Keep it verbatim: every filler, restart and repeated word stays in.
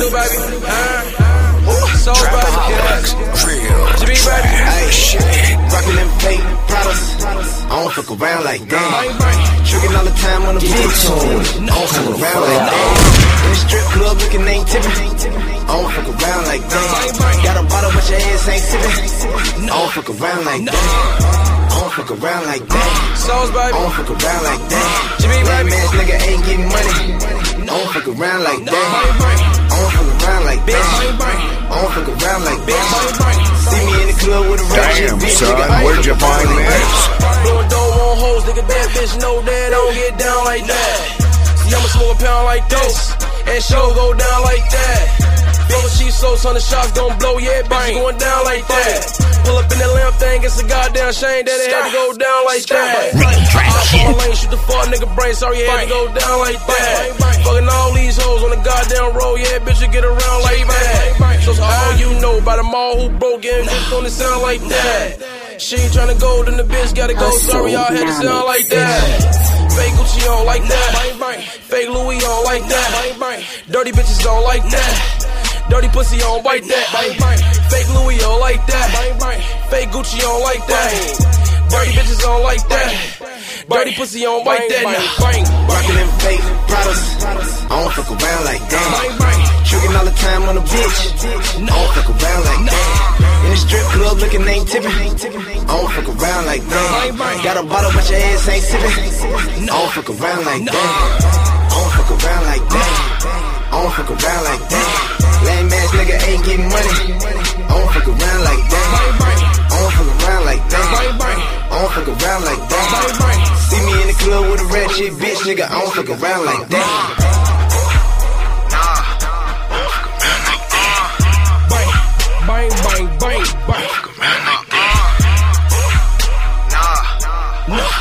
new, baby. Uh, so, baby. Real. Jimmy, baby. Hey, shit. Rockin' them fake products. I don't fuck around like that. Trickin' all the time on the big tune. I don't fuck around like that. In the strip club looking ain't tippin'. I don't fuck around like that. Got a bottle but your ass ain't sippin'. I don't fuck around like that. I don't fuck around like that. Souls, baby. I don't fuck around like that. Jimmy, baby. Lame ass nigga ain't getting money. I don't fuck around like that. I don't fuck around like that. I don't fuck around like that. See me in the club with a ratchet Damn, bitch, son, nigga. where'd you find this? Blowing dough on hoes, nigga, that bitch know that I don't get down like that. See, I'ma smoke a pound like this, and show go down like that. Blowing cheese sauce on the shots gon' blow, yeah, bitch going down like that. Pull up in that lamp thing, it's a goddamn shame that it had to go down like that. I my lane, shoot the fuck nigga brain, sorry it had to go down like that. Fucking all these hoes on the goddamn road, yeah, bitch you get around like that. So all you know about them all who broke, yeah, bitch don't it sound like that. She ain't tryna go, then the bitch gotta go, sorry y'all had to sound like that. Fake Gucci on like that, fake Louis on like that, dirty bitches on like that. Dirty pussy on white that, fake Louis on like that, fake Gucci on like that, dirty bitches on like that, dirty pussy on white that. Rockin' them fake products, I don't fuck around like that. Trickin' all the time on a bitch, I don't fuck around like that. In the strip club looking ain't tippin', I don't fuck around like that. Got a bottle but your ass ain't sippin', I don't fuck around like that. I don't fuck around like that. I don't fuck around like that. Lame ass nigga ain't getting money. I don't fuck around like that. I don't fuck around like that. I don't fuck around like that. See me in the club with a ratchet bitch, nigga. I don't fuck around like that. Bang, bang, bang, bang. Nah.